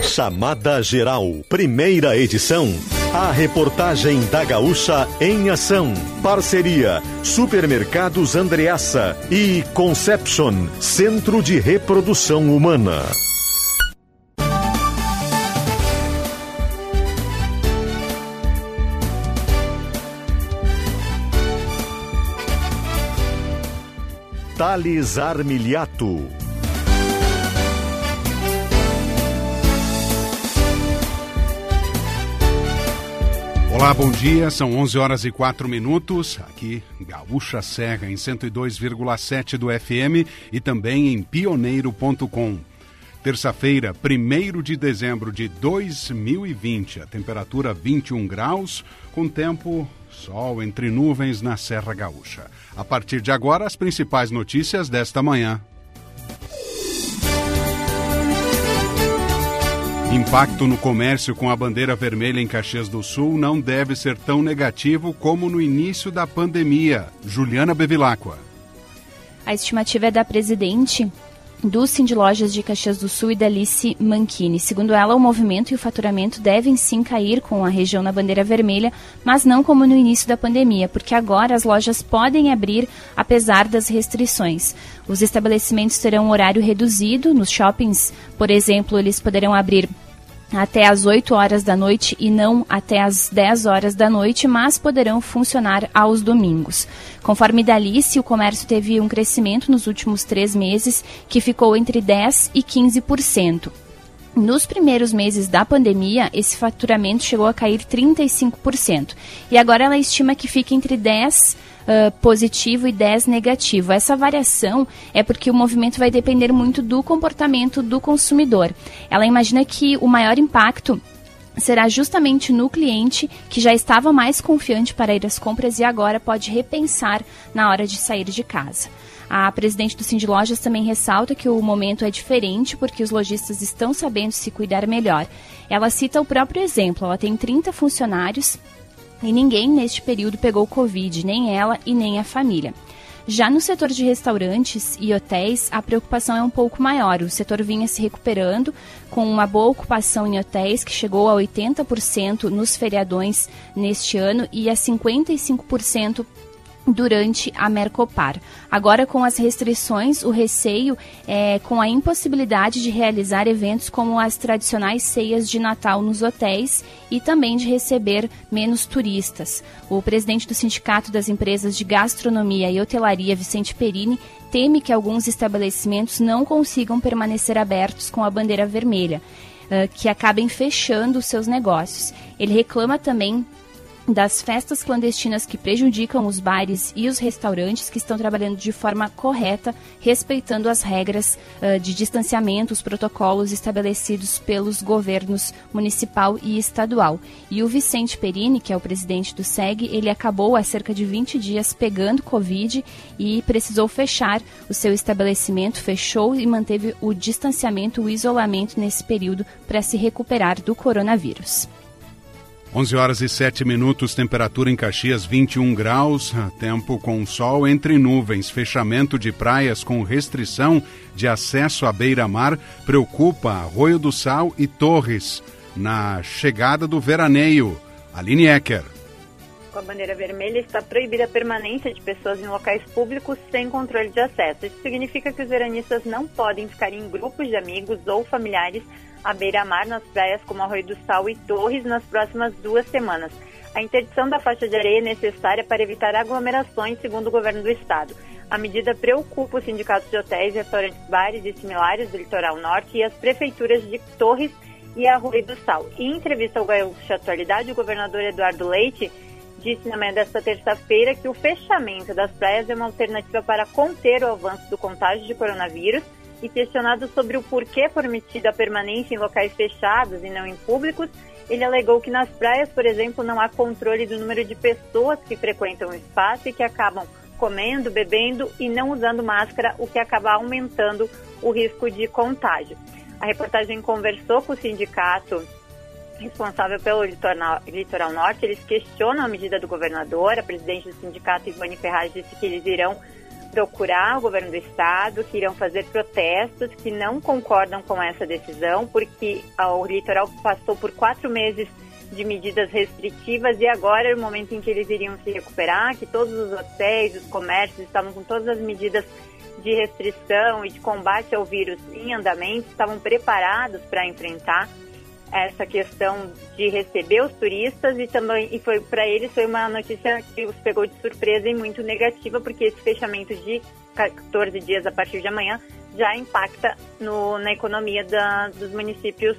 Chamada Geral, primeira edição. A reportagem da Gaúcha em ação. Parceria Supermercados Andreassa e Conception, Centro de Reprodução Humana. Thales Armiliato. Olá, bom dia, são 11 horas e 4 minutos, aqui Gaúcha Serra em 102,7 do FM e também em pioneiro.com. Terça-feira, 1º de dezembro de 2020, a temperatura 21 graus, com tempo sol entre nuvens na Serra Gaúcha. A partir de agora, as principais notícias desta manhã. Impacto no comércio com a bandeira vermelha em Caxias do Sul não deve ser tão negativo como no início da pandemia. Juliana Bevilacqua. A estimativa é da presidente do Sindlojas de Caxias do Sul e da Alice Manchini. Segundo ela, o movimento e o faturamento devem sim cair com a região na bandeira vermelha, mas não como no início da pandemia, porque agora as lojas podem abrir apesar das restrições. Os estabelecimentos terão um horário reduzido. Nos shoppings, por exemplo, eles poderão abrir até às 8 horas da noite e não até às 10 horas da noite, mas poderão funcionar aos domingos. Conforme Dalice, o comércio teve um crescimento nos últimos 3 meses, que ficou entre 10% e 15%. Nos primeiros meses da pandemia, esse faturamento chegou a cair 35%. E agora ela estima que fica entre 10% positivo e 10% negativo. Essa variação é porque o movimento vai depender muito do comportamento do consumidor. Ela imagina que o maior impacto será justamente no cliente que já estava mais confiante para ir às compras e agora pode repensar na hora de sair de casa. A presidente do Sindlojas também ressalta que o momento é diferente porque os lojistas estão sabendo se cuidar melhor. Ela cita o próprio exemplo, ela tem 30 funcionários e ninguém neste período pegou Covid, nem ela e nem a família. Já no setor de restaurantes e hotéis, a preocupação é um pouco maior. O setor vinha se recuperando com uma boa ocupação em hotéis, que chegou a 80% nos feriadões neste ano e a 55% durante a Mercopar. Agora, com as restrições, o receio é com a impossibilidade de realizar eventos como as tradicionais ceias de Natal nos hotéis e também de receber menos turistas. O presidente do Sindicato das Empresas de Gastronomia e Hotelaria, Vicente Perini, teme que alguns estabelecimentos não consigam permanecer abertos com a bandeira vermelha, que acabem fechando os seus negócios. Ele reclama também das festas clandestinas que prejudicam os bares e os restaurantes que estão trabalhando de forma correta, respeitando as regras de distanciamento, os protocolos estabelecidos pelos governos municipal e estadual. E o Vicente Perini, que é o presidente do SEG, ele acabou há cerca de 20 dias pegando Covid e precisou fechar o seu estabelecimento, fechou e manteve o distanciamento, o isolamento nesse período para se recuperar do coronavírus. 11 horas e 7 minutos, temperatura em Caxias 21 graus, tempo com sol entre nuvens, fechamento de praias com restrição de acesso à beira-mar, preocupa Arroio do Sal e Torres, na chegada do veraneio. Aline Ecker. Com a bandeira vermelha está proibida a permanência de pessoas em locais públicos sem controle de acesso. Isso significa que os veranistas não podem ficar em grupos de amigos ou familiares à beira-mar nas praias como Arroio do Sal e Torres nas próximas 2 semanas. A interdição da faixa de areia é necessária para evitar aglomerações, segundo o governo do estado. A medida preocupa os sindicatos de hotéis, restaurantes, bares e similares do litoral norte e as prefeituras de Torres e Arroio do Sal. Em entrevista ao Gaúcha Atualidade, o governador Eduardo Leite disse na manhã desta terça-feira que o fechamento das praias é uma alternativa para conter o avanço do contágio de coronavírus. E questionado sobre o porquê permitida a permanência em locais fechados e não em públicos, ele alegou que nas praias, por exemplo, não há controle do número de pessoas que frequentam o espaço e que acabam comendo, bebendo e não usando máscara, o que acaba aumentando o risco de contágio. A reportagem conversou com o sindicato responsável pelo litoral norte. Eles questionam a medida do governador. A presidente do sindicato, Ivone Ferraz, disse que eles irão procurar o governo do estado, que irão fazer protestos, que não concordam com essa decisão, porque o litoral passou por 4 meses de medidas restritivas e agora é o momento em que eles iriam se recuperar, que todos os hotéis, os comércios estavam com todas as medidas de restrição e de combate ao vírus em andamento, estavam preparados para enfrentar essa questão de receber os turistas e foi para eles foi uma notícia que os pegou de surpresa e muito negativa, porque esse fechamento de 14 dias a partir de amanhã já impacta na economia dos municípios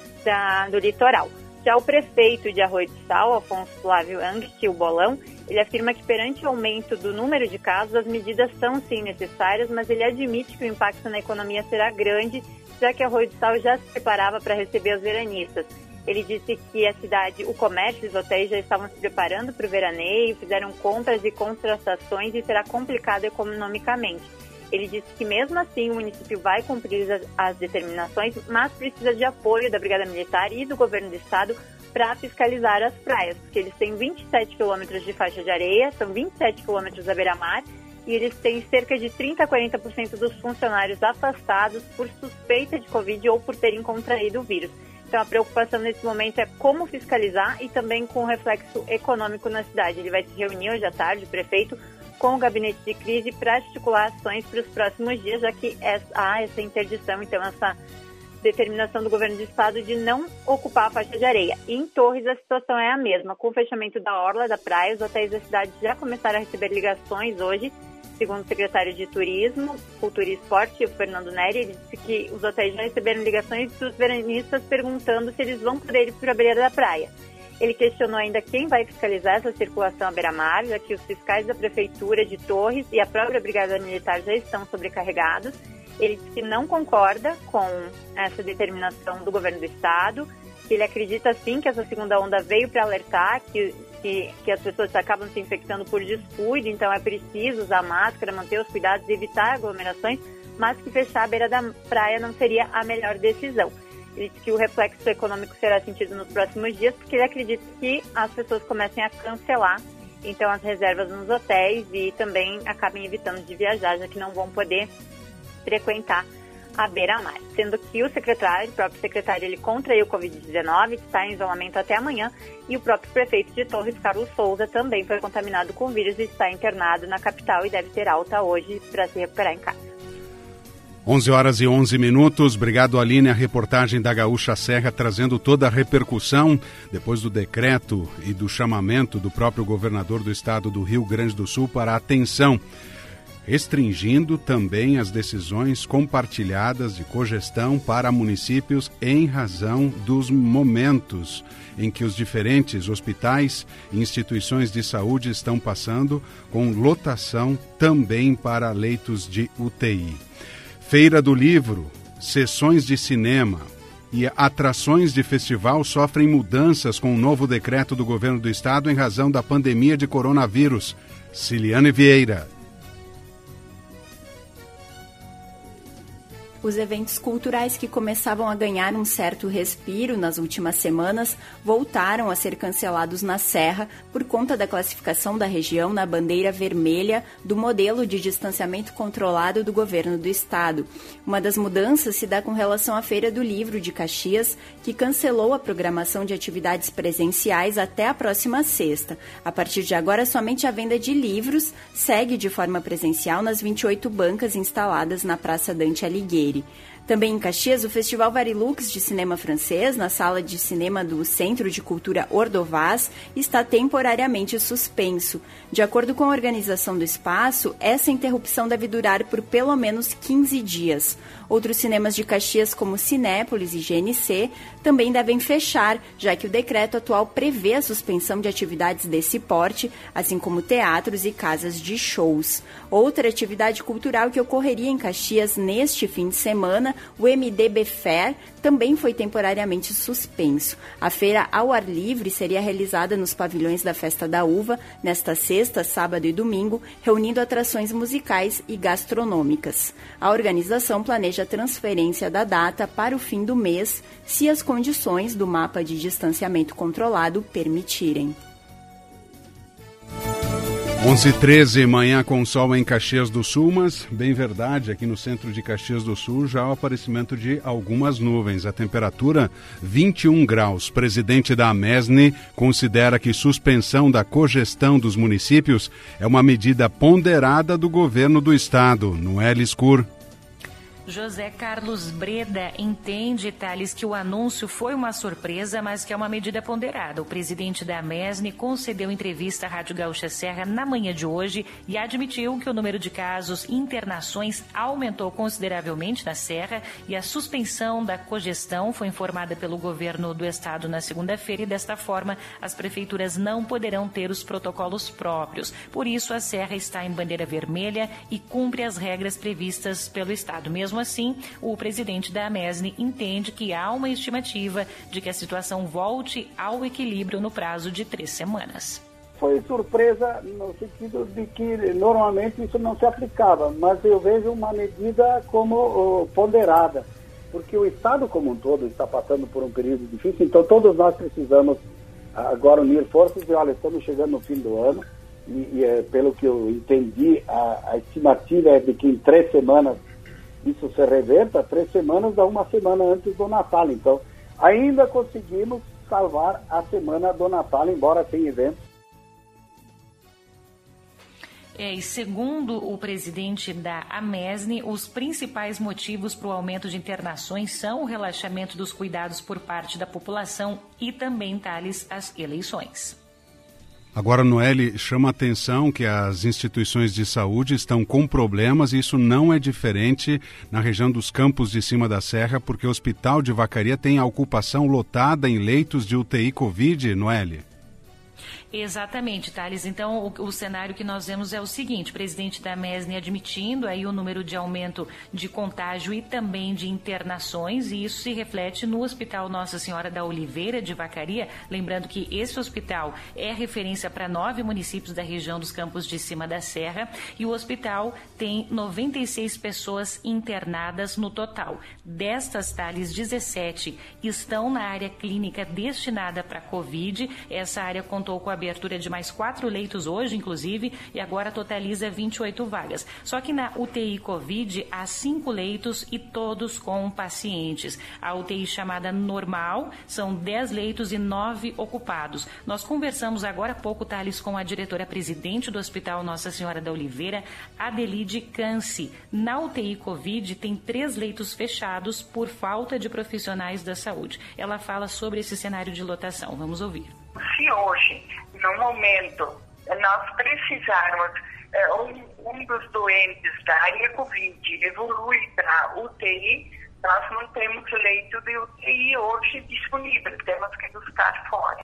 do litoral. Já o prefeito de Arroio do Sal, Afonso Flávio Angst, o Bolão, ele afirma que perante o aumento do número de casos, as medidas são sim necessárias, mas ele admite que o impacto na economia será grande, já que Arroio do Sal já se preparava para receber os veranistas. Ele disse que a cidade, o comércio e os hotéis já estavam se preparando para o veraneio, fizeram compras e contratações e será complicado economicamente. Ele disse que mesmo assim o município vai cumprir as determinações, mas precisa de apoio da Brigada Militar e do governo do estado para fiscalizar as praias, porque eles têm 27 quilômetros de faixa de areia, são 27 quilômetros da beira-mar, e eles têm cerca de 30% a 40% dos funcionários afastados por suspeita de Covid ou por terem contraído o vírus. Então a preocupação nesse momento é como fiscalizar e também com o reflexo econômico na cidade. Ele vai se reunir hoje à tarde, o prefeito, com o gabinete de crise para articular ações para os próximos dias, já que há essa interdição, então essa determinação do governo do estado de não ocupar a faixa de areia. E em Torres a situação é a mesma. Com o fechamento da orla da praia, os hotéis da cidade já começaram a receber ligações hoje, segundo o secretário de Turismo, Cultura e Esporte, o Fernando Neri. Ele disse que os hotéis já receberam ligações dos veranistas perguntando se eles vão poder ir para a beira da praia. Ele questionou ainda quem vai fiscalizar essa circulação à beira-mar, já que os fiscais da Prefeitura de Torres e a própria Brigada Militar já estão sobrecarregados. Ele disse que não concorda com essa determinação do governo do estado, que ele acredita sim que essa segunda onda veio para alertar que as pessoas acabam se infectando por descuido, então é preciso usar máscara, manter os cuidados e evitar aglomerações, mas que fechar a beira da praia não seria a melhor decisão. Ele disse que o reflexo econômico será sentido nos próximos dias, porque ele acredita que as pessoas comecem a cancelar então as reservas nos hotéis e também acabem evitando de viajar, já que não vão poder frequentar a beira-mar. Sendo que o próprio secretário, ele contraiu o Covid-19, está em isolamento até amanhã, e o próprio prefeito de Torres, Carlos Souza, também foi contaminado com o vírus e está internado na capital e deve ter alta hoje para se recuperar em casa. 11h11. Obrigado, Aline. A reportagem da Gaúcha Serra trazendo toda a repercussão depois do decreto e do chamamento do próprio governador do estado do Rio Grande do Sul para a atenção, restringindo também as decisões compartilhadas de cogestão para municípios em razão dos momentos em que os diferentes hospitais e instituições de saúde estão passando, com lotação também para leitos de UTI. Feira do Livro, sessões de cinema e atrações de festival sofrem mudanças com o novo decreto do governo do estado em razão da pandemia de coronavírus. Ciliane Vieira. Os eventos culturais que começavam a ganhar um certo respiro nas últimas semanas voltaram a ser cancelados na Serra por conta da classificação da região na bandeira vermelha do modelo de distanciamento controlado do governo do estado. Uma das mudanças se dá com relação à Feira do Livro de Caxias, que cancelou a programação de atividades presenciais até a próxima sexta. A partir de agora, somente a venda de livros segue de forma presencial nas 28 bancas instaladas na Praça Dante Alighieri. Também em Caxias, o Festival Varilux de Cinema Francês, na Sala de Cinema do Centro de Cultura Ordovás, está temporariamente suspenso. De acordo com a organização do espaço, essa interrupção deve durar por pelo menos 15 dias. Outros cinemas de Caxias, como Cinépolis e GNC, também devem fechar, já que o decreto atual prevê a suspensão de atividades desse porte, assim como teatros e casas de shows. Outra atividade cultural que ocorreria em Caxias neste fim de semana, o MDB Fair, também foi temporariamente suspenso. A feira ao ar livre seria realizada nos pavilhões da Festa da Uva, nesta sexta, sábado e domingo, reunindo atrações musicais e gastronômicas. A organização planeja a transferência da data para o fim do mês, se as condições do mapa de distanciamento controlado permitirem. 11h13, manhã com sol em Caxias do Sul, mas bem verdade, aqui no centro de Caxias do Sul já o aparecimento de algumas nuvens. A temperatura 21 graus. Presidente da Amesne considera que suspensão da cogestão dos municípios é uma medida ponderada do governo do estado. Noeli Scur. José Carlos Breda entende, Thales, que o anúncio foi uma surpresa, mas que é uma medida ponderada. O presidente da Amesne concedeu entrevista à Rádio Gaúcha Serra na manhã de hoje e admitiu que o número de casos e internações aumentou consideravelmente na Serra e a suspensão da cogestão foi informada pelo governo do estado na segunda-feira e, desta forma, as prefeituras não poderão ter os protocolos próprios. Por isso, a Serra está em bandeira vermelha e cumpre as regras previstas pelo estado. Mesmo assim, o presidente da Amesne entende que há uma estimativa de que a situação volte ao equilíbrio no prazo de 3 semanas. Foi surpresa no sentido de que normalmente isso não se aplicava, mas eu vejo uma medida como ponderada, porque o estado como um todo está passando por um período difícil, então todos nós precisamos agora unir forças e olha, estamos chegando no fim do ano e pelo que eu entendi, a estimativa é de que em 3 semanas isso se reverta. 3 semanas dá uma semana antes do Natal. Então, ainda conseguimos salvar a semana do Natal, embora sem evento. E segundo o presidente da Amesne, os principais motivos para o aumento de internações são o relaxamento dos cuidados por parte da população e também, Thales, as eleições. Agora, Noeli, chama a atenção que as instituições de saúde estão com problemas e isso não é diferente na região dos Campos de Cima da Serra, porque o Hospital de Vacaria tem a ocupação lotada em leitos de UTI Covid, Noeli. Exatamente, Thales. Então, o cenário que nós vemos é o seguinte: o presidente da Amesne admitindo aí o número de aumento de contágio e também de internações, e isso se reflete no Hospital Nossa Senhora da Oliveira de Vacaria. Lembrando que esse hospital é referência para 9 municípios da região dos Campos de Cima da Serra e o hospital tem 96 pessoas internadas no total. Destas, Thales, 17 estão na área clínica destinada para Covid. Essa área contou com a abertura de mais 4 leitos hoje, inclusive, e agora totaliza 28 vagas. Só que na UTI Covid há 5 leitos e todos com pacientes. A UTI chamada normal são 10 leitos e 9 ocupados. Nós conversamos agora há pouco, Thales, com a diretora-presidente do Hospital Nossa Senhora da Oliveira, Adelide Canci. Na UTI Covid tem 3 leitos fechados por falta de profissionais da saúde. Ela fala sobre esse cenário de lotação. Vamos ouvir. Se hoje, no momento, nós precisarmos, um dos doentes da área Covid evolui para UTI, nós não temos leito de UTI hoje disponível, temos que buscar fora.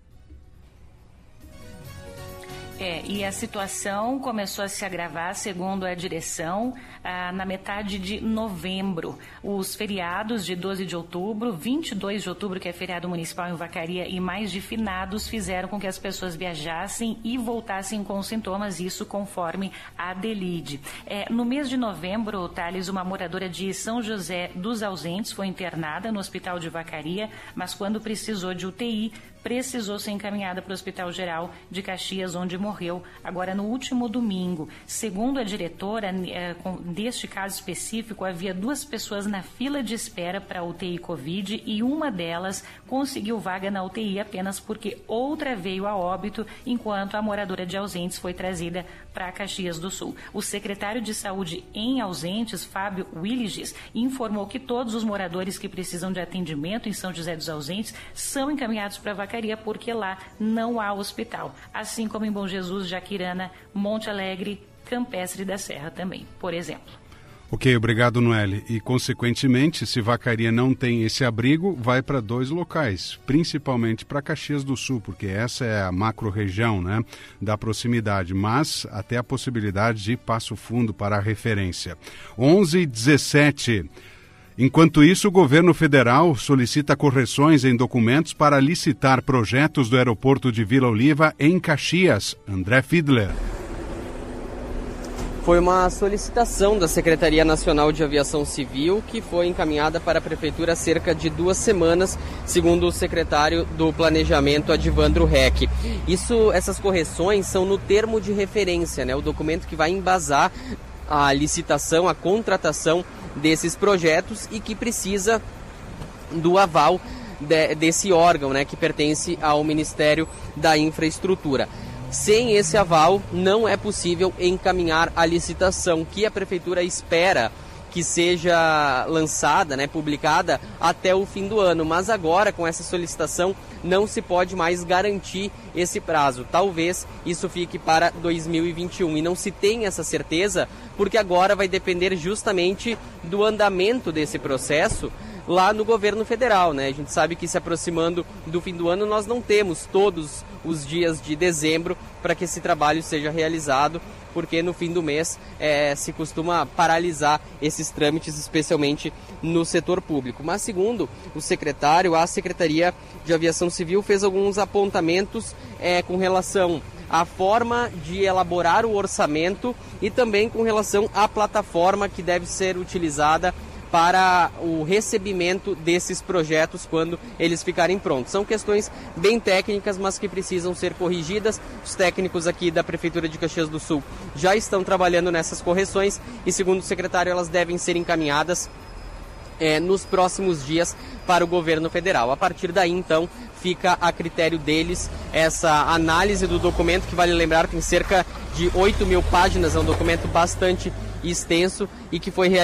E a situação começou a se agravar, segundo a direção, na metade de novembro. Os feriados de 12 de outubro, 22 de outubro, que é feriado municipal em Vacaria, e mais de finados fizeram com que as pessoas viajassem e voltassem com sintomas, isso conforme a Adelide. No mês de novembro, Thales, uma moradora de São José dos Ausentes foi internada no Hospital de Vacaria, mas quando precisou de UTI, precisou ser encaminhada para o Hospital Geral de Caxias, onde morreu agora no último domingo. Segundo a diretora, deste caso específico, havia 2 pessoas na fila de espera para a UTI Covid e uma delas conseguiu vaga na UTI apenas porque outra veio a óbito, enquanto a moradora de Ausentes foi trazida para Caxias do Sul. O secretário de Saúde em Ausentes, Fábio Williges, informou que todos os moradores que precisam de atendimento em São José dos Ausentes são encaminhados para Vacaria, porque lá não há hospital, assim como em Bom Jesus, Jaquirana, Monte Alegre, Campestre da Serra também, por exemplo. Ok, obrigado, Noeli. E, consequentemente, se Vacaria não tem esse abrigo, vai para 2 locais, principalmente para Caxias do Sul, porque essa é a macro-região, né, da proximidade, mas até a possibilidade de Passo Fundo para a referência. 11h17. Enquanto isso, o governo federal solicita correções em documentos para licitar projetos do aeroporto de Vila Oliva em Caxias. André Fiedler. foi uma solicitação da Secretaria Nacional de Aviação Civil que foi encaminhada para a Prefeitura há cerca de 2 semanas, segundo o secretário do Planejamento, Adivandro Reck. Essas correções são no termo de referência, né? O documento que vai embasar a licitação, a contratação desses projetos e que precisa do aval desse órgão, né, que pertence ao Ministério da Infraestrutura. Sem esse aval, não é possível encaminhar a licitação, que a Prefeitura espera que seja lançada, né, publicada até o fim do ano. Mas agora, com essa solicitação, não se pode mais garantir esse prazo. Talvez isso fique para 2021. E não se tem essa certeza, porque agora vai depender justamente do andamento desse processo lá no governo federal, né? A gente sabe que se aproximando do fim do ano, nós não temos todos os dias de dezembro para que esse trabalho seja realizado, porque no fim do mês se costuma paralisar esses trâmites, especialmente no setor público. Mas segundo o secretário, a Secretaria de Aviação Civil fez alguns apontamentos com relação à forma de elaborar o orçamento e também com relação à plataforma que deve ser utilizada para o recebimento desses projetos quando eles ficarem prontos. São questões bem técnicas, mas que precisam ser corrigidas. Os técnicos aqui da Prefeitura de Caxias do Sul já estão trabalhando nessas correções e, segundo o secretário, elas devem ser encaminhadas nos próximos dias para o governo federal. A partir daí, então, fica a critério deles essa análise do documento, que vale lembrar tem cerca de 8.000 páginas, é um documento bastante extenso e que foi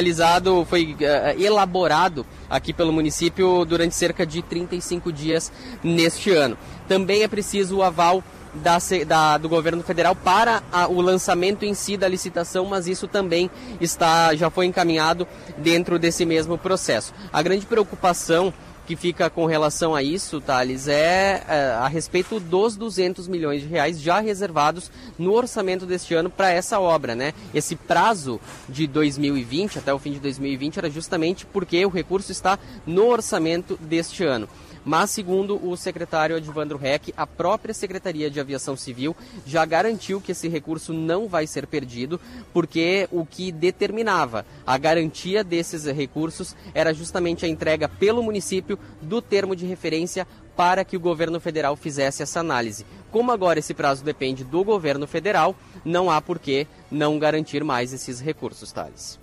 elaborado aqui pelo município durante cerca de 35 dias neste ano. Também é preciso o aval do governo federal para o lançamento em si da licitação, mas isso também já foi encaminhado dentro desse mesmo processo. A grande preocupação que fica com relação a isso, Thales, é a respeito dos 200 milhões de reais já reservados no orçamento deste ano para essa obra, né? Esse prazo de 2020, até o fim de 2020, era justamente porque o recurso está no orçamento deste ano. Mas, segundo o secretário Adivandro Reck, a própria Secretaria de Aviação Civil já garantiu que esse recurso não vai ser perdido, porque o que determinava a garantia desses recursos era justamente a entrega pelo município do termo de referência para que o governo federal fizesse essa análise. Como agora esse prazo depende do governo federal, não há por que não garantir mais esses recursos, Thales.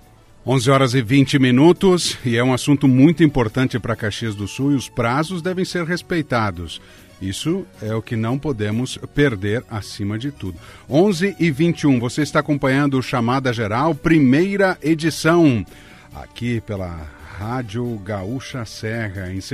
11 horas e 20 minutos, e é um assunto muito importante para Caxias do Sul, e os prazos devem ser respeitados. Isso é o que não podemos perder acima de tudo. 11 e 21, você está acompanhando o Chamada Geral, primeira edição, aqui pela Rádio Gaúcha Serra, em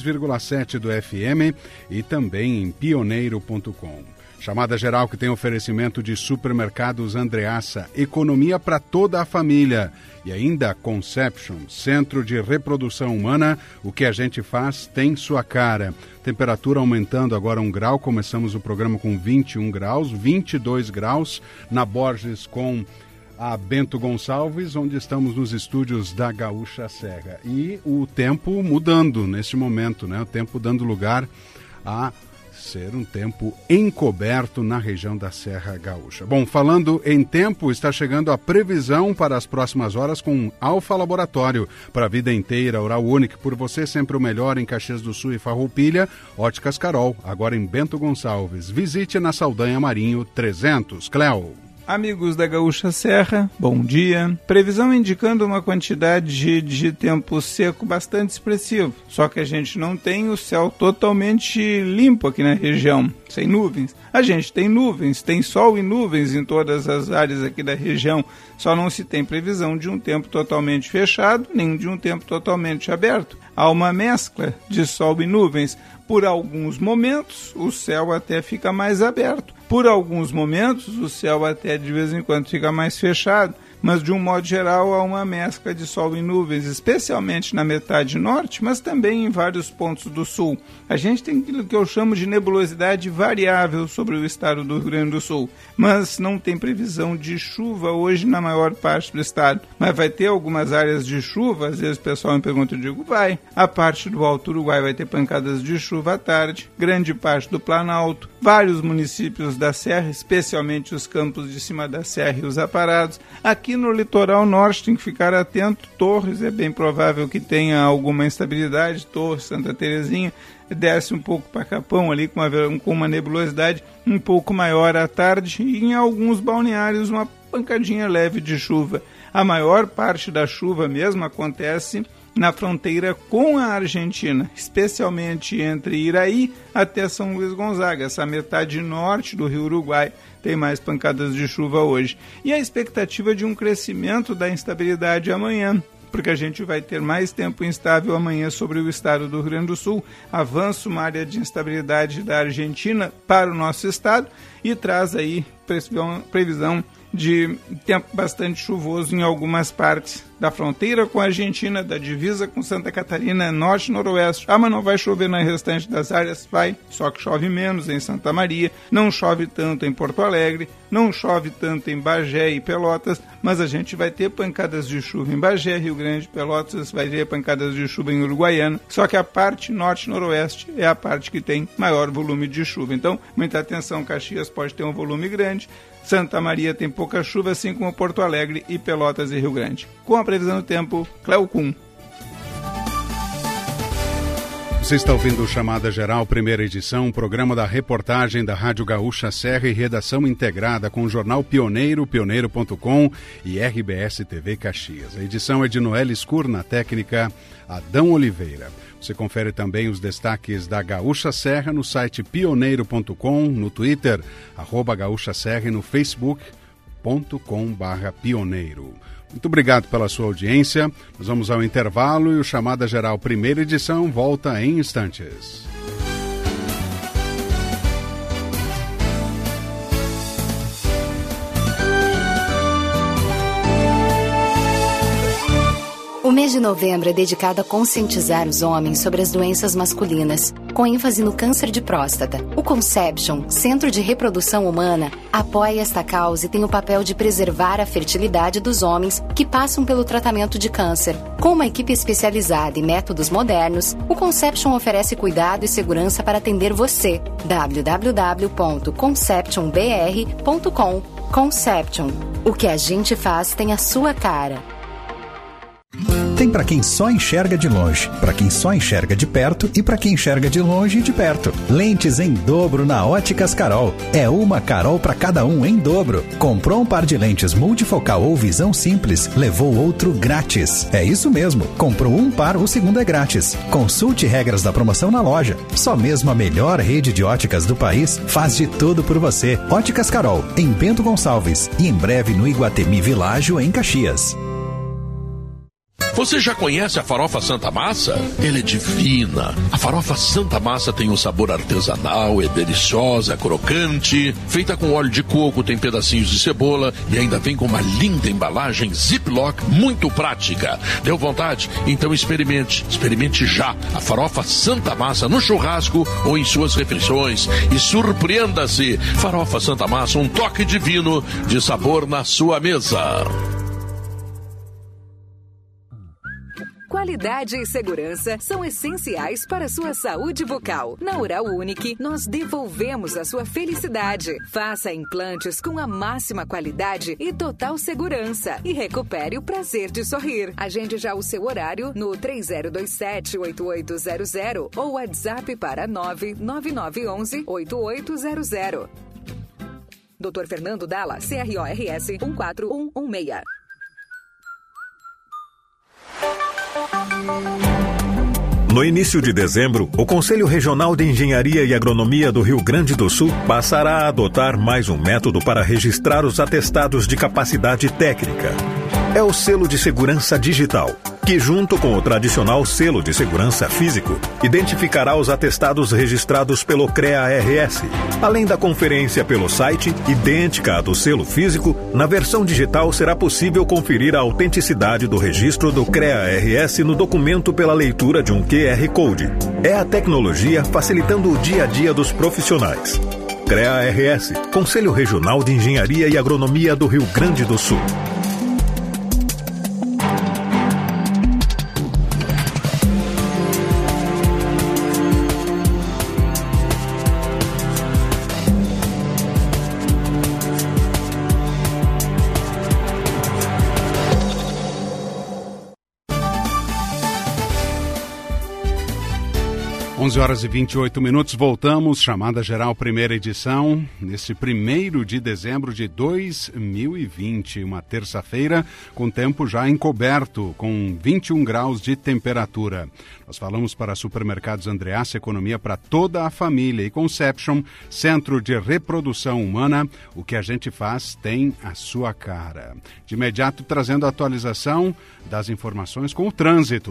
102,7 do FM e também em pioneiro.com. Chamada Geral que tem oferecimento de Supermercados Andreassa, economia para toda a família. E ainda Conception, Centro de Reprodução Humana, o que a gente faz tem sua cara. Temperatura aumentando agora 1 grau, começamos o programa com 21 graus, 22 graus, na Borges com a Bento Gonçalves, onde estamos nos estúdios da Gaúcha Serra. E o tempo mudando neste momento, né? O tempo dando lugar a ser um tempo encoberto na região da Serra Gaúcha. Bom, falando em tempo, está chegando a previsão para as próximas horas com Alfa Laboratório. Para a vida inteira, Oral Unique, por você sempre o melhor em Caxias do Sul e Farroupilha. Óticas Carol, agora em Bento Gonçalves. Visite na Saldanha Marinho 300. Cléo. Amigos da Gaúcha Serra, bom dia. Previsão indicando uma quantidade de tempo seco bastante expressivo. Só que a gente não tem o céu totalmente limpo aqui na região, sem nuvens. A gente tem nuvens, tem sol e nuvens em todas as áreas aqui da região. Só não se tem previsão de um tempo totalmente fechado, nem de um tempo totalmente aberto. Há uma mescla de sol e nuvens. Por alguns momentos, o céu até fica mais aberto. Por alguns momentos, o céu até de vez em quando fica mais fechado. mas de um modo geral há uma mescla de sol e nuvens, especialmente na metade norte, mas também em vários pontos do sul. A gente tem aquilo que eu chamo de nebulosidade variável sobre o estado do Rio Grande do Sul, mas não tem previsão de chuva hoje na maior parte do estado. Mas vai ter algumas áreas de chuva, às vezes o pessoal me pergunta, eu digo, vai. A parte do Alto Uruguai vai ter pancadas de chuva à tarde, grande parte do Planalto, vários municípios da Serra, especialmente os campos de cima da Serra e os aparados. Aqui no litoral norte tem que ficar atento, Torres é bem provável que tenha alguma instabilidade, Torres, Santa Terezinha, desce um pouco para Capão ali com uma nebulosidade um pouco maior à tarde e em alguns balneários uma pancadinha leve de chuva. A maior parte da chuva mesmo acontece na fronteira com a Argentina, especialmente entre Iraí até São Luís Gonzaga, essa metade norte do Rio Uruguai tem mais pancadas de chuva hoje. E a expectativa de um crescimento da instabilidade amanhã, porque a gente vai ter mais tempo instável amanhã sobre o estado do Rio Grande do Sul, avança uma área de instabilidade da Argentina para o nosso estado e traz aí previsão de tempo bastante chuvoso em algumas partes da fronteira com a Argentina, da divisa com Santa Catarina, norte e noroeste. Mas não vai chover na restante das áreas? Vai, só que chove menos em Santa Maria, não chove tanto em Porto Alegre, não chove tanto em Bagé e Pelotas, mas a gente vai ter pancadas de chuva em Bagé, Rio Grande, Pelotas, vai ter pancadas de chuva em Uruguaiana, só que a parte norte e noroeste é a parte que tem maior volume de chuva. Então, muita atenção, Caxias pode ter um volume grande, Santa Maria tem pouca chuva, assim como Porto Alegre e Pelotas e Rio Grande. Com a previsão do tempo, Cléo Kuhn. Você está ouvindo o Chamada Geral, primeira edição, programa da reportagem da Rádio Gaúcha Serra e redação integrada com o jornal Pioneiro, pioneiro.com e RBS TV Caxias. A edição é de Noelle Escur, na técnica Adão Oliveira. Você confere também os destaques da Gaúcha Serra no site pioneiro.com, no Twitter, @Gaúcha Serra e no facebook.com/pioneiro. Muito obrigado pela sua audiência. Nós vamos ao intervalo e o Chamada Geral primeira edição volta em instantes. O mês de novembro é dedicado a conscientizar os homens sobre as doenças masculinas, com ênfase no câncer de próstata. O Conception, Centro de Reprodução Humana, apoia esta causa e tem o papel de preservar a fertilidade dos homens que passam pelo tratamento de câncer. Com uma equipe especializada e métodos modernos, o Conception oferece cuidado e segurança para atender você. www.conceptionbr.com. Conception. O que a gente faz tem a sua cara. Tem para quem só enxerga de longe, para quem só enxerga de perto e para quem enxerga de longe e de perto. Lentes em dobro na Óticas Carol. É uma Carol para cada um em dobro. Comprou um par de lentes multifocal ou visão simples, levou outro grátis. É isso mesmo. Comprou um par, o segundo é grátis. Consulte regras da promoção na loja. Só mesmo a melhor rede de óticas do país faz de tudo por você. Óticas Carol, em Bento Gonçalves e em breve no Iguatemi Világio, em Caxias. Você já conhece a farofa Santa Massa? Ela é divina. A farofa Santa Massa tem um sabor artesanal, é deliciosa, crocante, feita com óleo de coco, tem pedacinhos de cebola e ainda vem com uma linda embalagem Ziploc muito prática. Deu vontade? Então experimente. Experimente já a farofa Santa Massa no churrasco ou em suas refeições e surpreenda-se. Farofa Santa Massa, um toque divino de sabor na sua mesa. Qualidade e segurança são essenciais para a sua saúde bucal. Na Oral Unique, nós devolvemos a sua felicidade. Faça implantes com a máxima qualidade e total segurança e recupere o prazer de sorrir. Agende já o seu horário no 3027-8800 ou WhatsApp para 99911-8800. Dr. Fernando Dalla, CRORS 14116. No início de dezembro, o Conselho Regional de Engenharia e Agronomia do Rio Grande do Sul passará a adotar mais um método para registrar os atestados de capacidade técnica. É o selo de segurança digital, que, junto com o tradicional selo de segurança físico, identificará os atestados registrados pelo CREA-RS. Além da conferência pelo site, idêntica à do selo físico, na versão digital será possível conferir a autenticidade do registro do CREA-RS no documento pela leitura de um QR Code. É a tecnologia facilitando o dia a dia dos profissionais. CREA-RS, Conselho Regional de Engenharia e Agronomia do Rio Grande do Sul. Horas e 28 minutos, voltamos, chamada geral, primeira edição, nesse 1º de dezembro de 2020, uma terça-feira, com tempo já encoberto, com 21 graus de temperatura. Nós falamos para Supermercados Andreaça, economia para toda a família, e Conception, Centro de Reprodução Humana, o que a gente faz tem a sua cara. De imediato, trazendo a atualização das informações com o trânsito.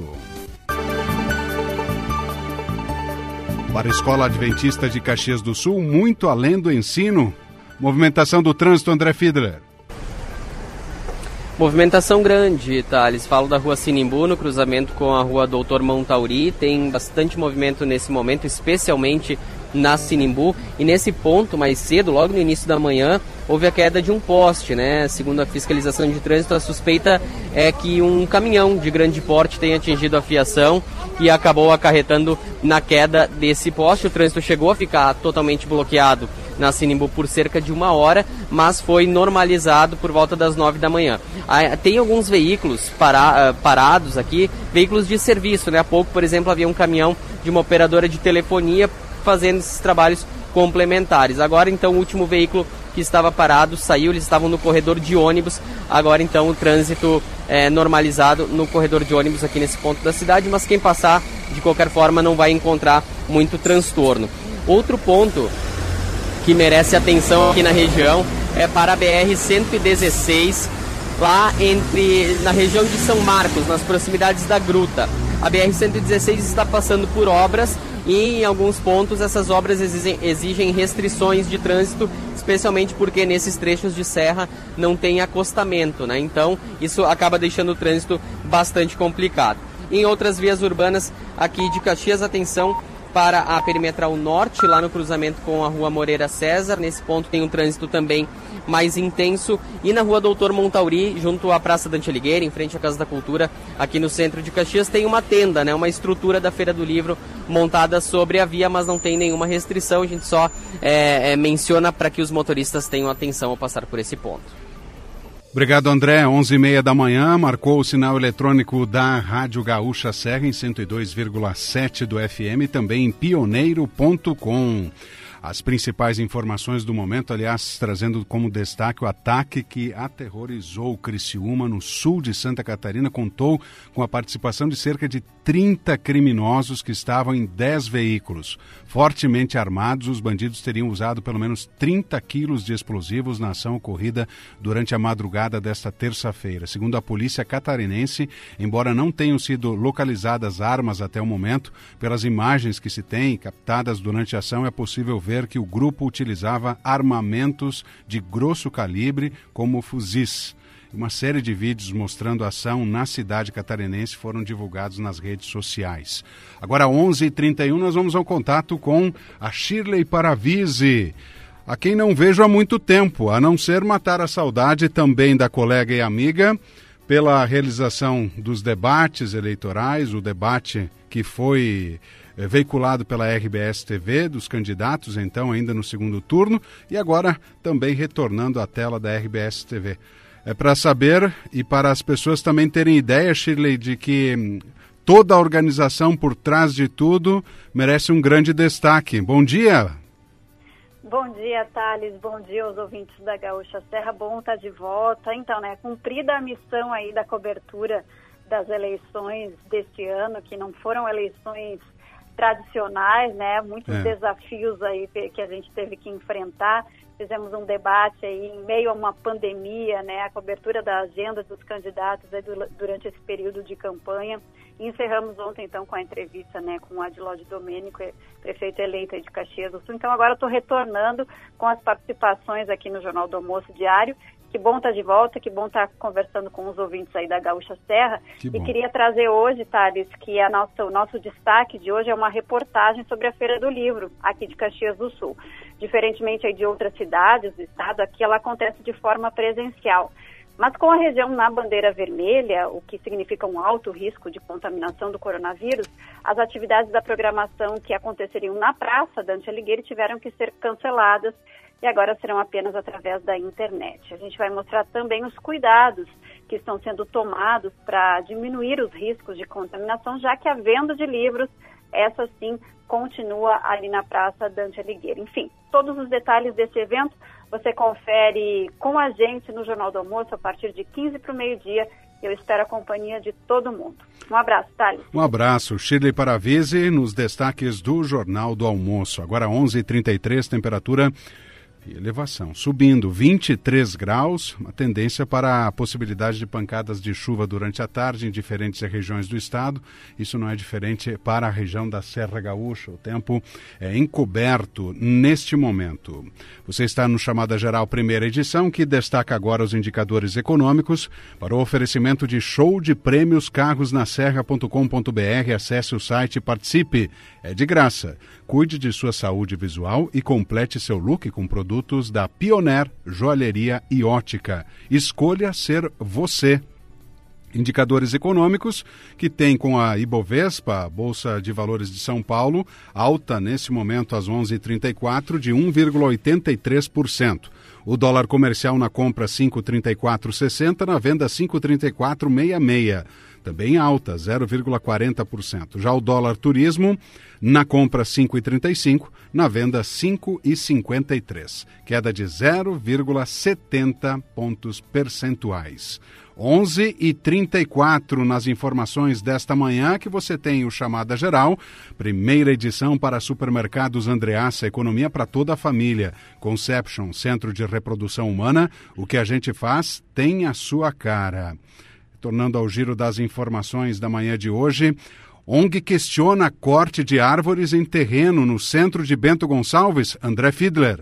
Para a Escola Adventista de Caxias do Sul, muito além do ensino. Movimentação do trânsito, André Fiedler. Movimentação grande, Thales. Falo da Rua Sinimbu, no cruzamento com a Rua Doutor Montauri. Tem bastante movimento nesse momento, especialmente na Sinimbu. E nesse ponto, mais cedo, logo no início da manhã, houve a queda de um poste, né? Segundo a fiscalização de trânsito, a suspeita é que um caminhão de grande porte tenha atingido a fiação e acabou acarretando na queda desse poste. O trânsito chegou a ficar totalmente bloqueado na Sinimbu por cerca de 1 hora, mas foi normalizado por volta das 9 da manhã. Tem alguns veículos parados aqui, veículos de serviço, né? Há pouco, por exemplo, havia um caminhão de uma operadora de telefonia fazendo esses trabalhos complementares. Agora, então, o último veículo que estava parado saiu, eles estavam no corredor de ônibus. Agora, então, o trânsito é normalizado no corredor de ônibus aqui nesse ponto da cidade, mas quem passar, de qualquer forma, não vai encontrar muito transtorno. Outro ponto que merece atenção aqui na região é para a BR-116, lá na região de São Marcos, nas proximidades da Gruta. A BR-116 está passando por obras e em alguns pontos essas obras exigem restrições de trânsito, especialmente porque nesses trechos de serra não tem acostamento, né? Então isso acaba deixando o trânsito bastante complicado. Em outras vias urbanas aqui de Caxias, atenção para a Perimetral Norte, lá no cruzamento com a Rua Moreira César. Nesse ponto tem um trânsito também mais intenso. E na Rua Doutor Montauri, junto à Praça Dante Alighieri, em frente à Casa da Cultura, aqui no centro de Caxias, tem uma tenda, né, uma estrutura da Feira do Livro montada sobre a via, mas não tem nenhuma restrição. A gente só menciona para que os motoristas tenham atenção ao passar por esse ponto. Obrigado, André. 11h30 da manhã, marcou o sinal eletrônico da Rádio Gaúcha Serra em 102,7 do FM, também em pioneiro.com. As principais informações do momento, aliás, trazendo como destaque o ataque que aterrorizou Criciúma, no sul de Santa Catarina, contou com a participação de cerca de 30 criminosos que estavam em 10 veículos. Fortemente armados, os bandidos teriam usado pelo menos 30 quilos de explosivos na ação ocorrida durante a madrugada desta terça-feira. Segundo a polícia catarinense, embora não tenham sido localizadas armas até o momento, pelas imagens que se têm captadas durante a ação, é possível ver que o grupo utilizava armamentos de grosso calibre, como fuzis. Uma série de vídeos mostrando a ação na cidade catarinense foram divulgados nas redes sociais. Agora, 11h31, nós vamos ao contato com a Shirley Paravise, a quem não vejo há muito tempo, a não ser matar a saudade também da colega e amiga pela realização dos debates eleitorais, o debate que foi veiculado pela RBS TV, dos candidatos, então, ainda no segundo turno, e agora também retornando à tela da RBS TV. É para saber e para as pessoas também terem ideia, Shirley, de que toda a organização por trás de tudo merece um grande destaque. Bom dia! Bom dia, Thales. Bom dia aos ouvintes da Gaúcha Serra. Bom estar de volta. Então, né, cumprida a missão aí da cobertura das eleições deste ano, que não foram eleições tradicionais, né? Muitos desafios aí que a gente teve que enfrentar. fizemos um debate aí em meio a uma pandemia, né, a cobertura da agenda dos candidatos durante esse período de campanha. E encerramos ontem, então, com a entrevista, né, com o Adilódio Domênico, prefeito eleito de Caxias do Sul. Então, agora estou retornando com as participações aqui no Jornal do Almoço Diário. Que bom estar de volta, que bom estar conversando com os ouvintes aí da Gaúcha Serra. E queria trazer hoje, Thales, que o nosso destaque de hoje é uma reportagem sobre a Feira do Livro, aqui de Caxias do Sul. Diferentemente aí de outras cidades do estado, aqui ela acontece de forma presencial. Mas com a região na bandeira vermelha, o que significa um alto risco de contaminação do coronavírus, as atividades da programação que aconteceriam na Praça Dante Alighieri tiveram que ser canceladas e agora serão apenas através da internet. A gente vai mostrar também os cuidados que estão sendo tomados para diminuir os riscos de contaminação, já que a venda de livros, essa sim, continua ali na Praça Dante Alighieri. Enfim, todos os detalhes desse evento você confere com a gente no Jornal do Almoço a partir de 15 para o meio-dia. Eu espero a companhia de todo mundo. Um abraço, Thales. Um abraço, Shirley Paravise, nos destaques do Jornal do Almoço. Agora 11h33, temperatura e elevação subindo 23 graus, uma tendência para a possibilidade de pancadas de chuva durante a tarde em diferentes regiões do estado. Isso não é diferente para a região da Serra Gaúcha. O tempo é encoberto neste momento. Você está no Chamada Geral Primeira Edição, que destaca agora os indicadores econômicos. Para o oferecimento de show de prêmios carrosnaserra.com.br, acesse o site e participe. É de graça. Cuide de sua saúde visual e complete seu look com produtos da Pioneer Joalheria e Ótica. Escolha ser você. Indicadores econômicos que tem com a Ibovespa, Bolsa de Valores de São Paulo, alta nesse momento às 11h34 de 1,83%. O dólar comercial na compra 5,3460, na venda 5,3466. Também alta, 0,40%. Já o dólar turismo, na compra 5,35, na venda 5,53. Queda de 0,70 pontos percentuais. 11h34 nas informações desta manhã, que você tem o Chamada Geral, primeira edição para Supermercados Andreassa, economia para toda a família. Conception, Centro de Reprodução Humana, o que a gente faz tem a sua cara. Tornando ao giro das informações da manhã de hoje, ONG questiona corte de árvores em terreno no centro de Bento Gonçalves. André Fiedler.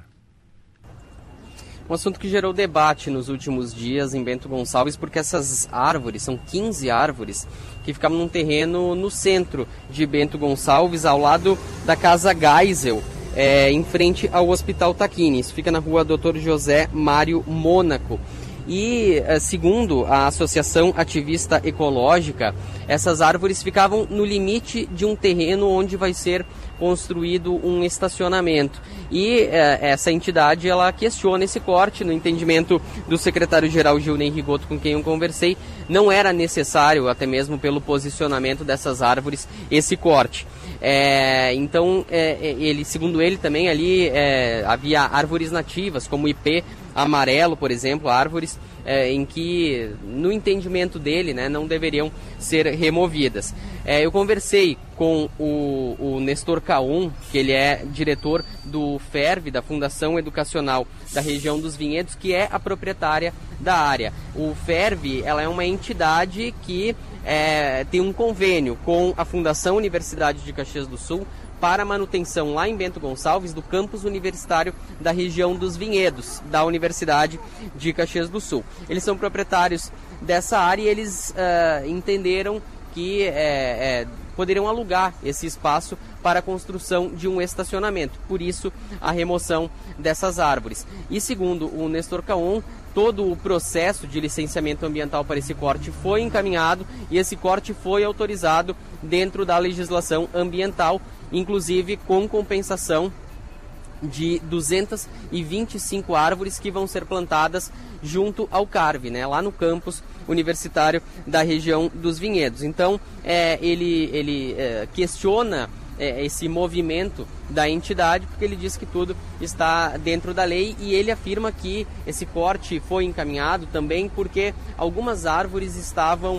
Um assunto que gerou debate nos últimos dias em Bento Gonçalves, porque essas árvores, são 15 árvores, que ficavam num terreno no centro de Bento Gonçalves, ao lado da Casa Geisel, em frente ao Hospital Taquini. Isso fica na rua Dr. José Mário Mônaco. E, segundo a Associação Ativista Ecológica, essas árvores ficavam no limite de um terreno onde vai ser construído um estacionamento. E essa entidade, ela questiona esse corte. No entendimento do secretário-geral Gilney Rigoto, com quem eu conversei, não era necessário, até mesmo pelo posicionamento dessas árvores, esse corte. Então, segundo ele também, ali havia árvores nativas, como ipê amarelo, por exemplo, árvores em que, no entendimento dele, né, não deveriam ser removidas. Eu conversei com o Nestor Caum, que ele é diretor do FERV, da Fundação Educacional da região dos Vinhedos, que é a proprietária da área. O FERV, ela é uma entidade que tem um convênio com a Fundação Universidade de Caxias do Sul para a manutenção lá em Bento Gonçalves do campus universitário da região dos Vinhedos, da Universidade de Caxias do Sul. Eles são proprietários dessa área e eles entenderam que poderiam alugar esse espaço para a construção de um estacionamento. Por isso, a remoção dessas árvores. E segundo o Nestor Caum, todo o processo de licenciamento ambiental para esse corte foi encaminhado e esse corte foi autorizado dentro da legislação ambiental, inclusive com compensação de 225 árvores que vão ser plantadas junto ao CARV, né, lá no campus universitário da região dos Vinhedos. Então, ele questiona esse movimento da entidade, porque ele diz que tudo está dentro da lei, e ele afirma que esse corte foi encaminhado também porque algumas árvores estavam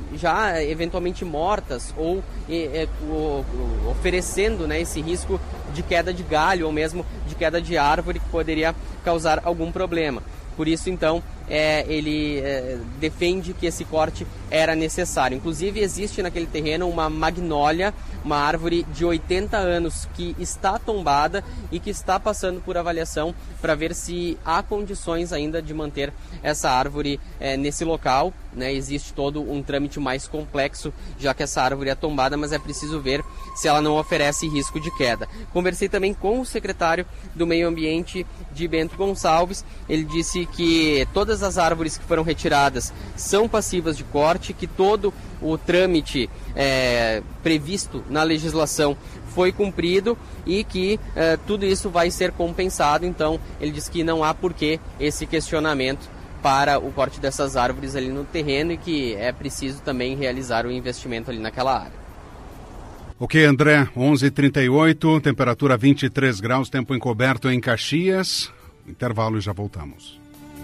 já eventualmente mortas ou oferecendo, né, esse risco de queda de galho ou mesmo de queda de árvore que poderia causar algum problema. Por isso, então, ele defende que esse corte era necessário. Inclusive, existe naquele terreno uma magnólia, uma árvore de 80 anos que está tombada e que está passando por avaliação para ver se há condições ainda de manter essa árvore nesse local, né? Existe todo um trâmite mais complexo, já que essa árvore é tombada, mas é preciso ver se ela não oferece risco de queda. Conversei também com o secretário do Meio Ambiente de Bento Gonçalves. Ele disse que todas as árvores que foram retiradas são passíveis de corte, que todo o trâmite previsto na legislação foi cumprido e que tudo isso vai ser compensado. Então, ele diz que não há porquê esse questionamento para o corte dessas árvores ali no terreno e que é preciso também realizar o investimento ali naquela área. Ok, André, 11h38, temperatura 23 graus, tempo encoberto em Caxias. Intervalo e já voltamos.